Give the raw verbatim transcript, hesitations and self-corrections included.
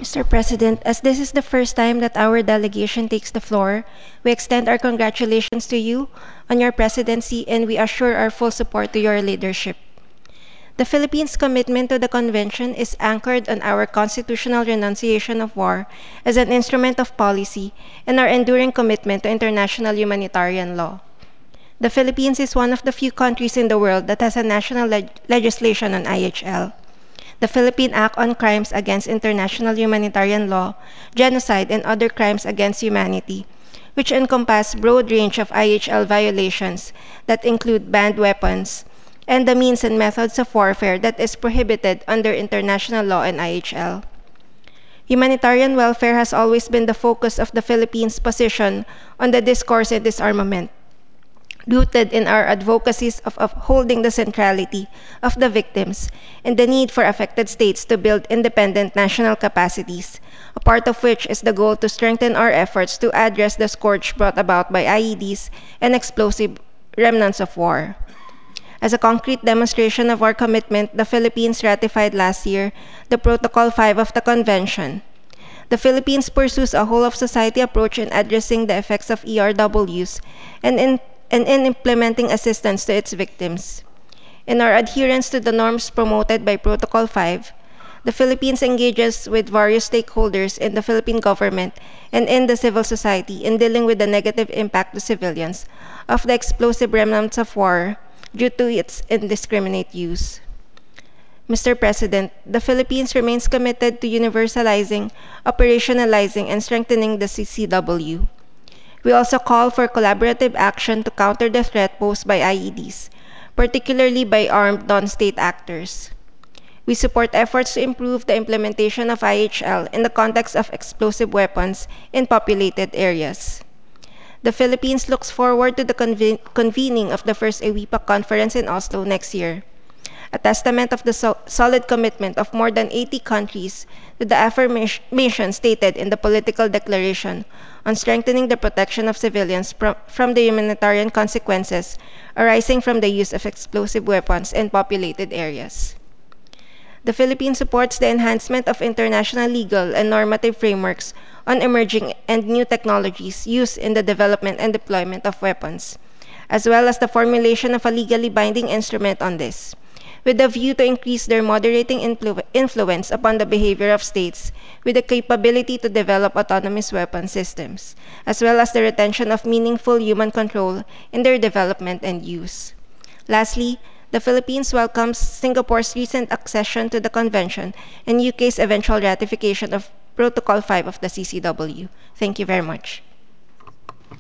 Mister President, as this is the first time that our delegation takes the floor, we extend our congratulations to you on your presidency and we assure our full support to your leadership. The Philippines' commitment to the convention is anchored on our constitutional renunciation of war as an instrument of policy and our enduring commitment to international humanitarian law. The Philippines is one of the few countries in the world that has a national leg- legislation on I H L. The Philippine Act on Crimes Against International Humanitarian Law, Genocide, and Other Crimes Against Humanity, which encompass broad range of I H L violations that include banned weapons and the means and methods of warfare that is prohibited under international law and I H L. Humanitarian welfare has always been the focus of the Philippines' position on the discourse and disarmament, rooted in our advocacies of upholding the centrality of the victims and the need for affected states to build independent national capacities, a part of which is the goal to strengthen our efforts to address the scourge brought about by I E Ds and explosive remnants of war. As a concrete demonstration of our commitment, the Philippines ratified last year the Protocol five of the Convention. The Philippines pursues a whole of society approach in addressing the effects of E R Ws and in, and in implementing assistance to its victims. In our adherence to the norms promoted by Protocol five, the Philippines engages with various stakeholders in the Philippine government and in the civil society in dealing with the negative impact to civilians of the explosive remnants of war due to its indiscriminate use. Mister President, the Philippines remains committed to universalizing, operationalizing, and strengthening the C C W. We also call for collaborative action to counter the threat posed by I E Ds, particularly by armed non-state actors. We support efforts to improve the implementation of I H L in the context of explosive weapons in populated areas. The Philippines looks forward to the conven- convening of the first AWIPA conference in Oslo next year, a testament of the so- solid commitment of more than eighty countries to the affirmation stated in the political declaration on strengthening the protection of civilians pro- from the humanitarian consequences arising from the use of explosive weapons in populated areas. The Philippines supports the enhancement of international legal and normative frameworks on emerging and new technologies used in the development and deployment of weapons, as well as the formulation of a legally binding instrument on this, with a view to increase their moderating influ- influence upon the behavior of states with the capability to develop autonomous weapon systems, as well as the retention of meaningful human control in their development and use. Lastly, the Philippines welcomes Singapore's recent accession to the convention and U K's eventual ratification of Protocol five of the C C W. Thank you very much.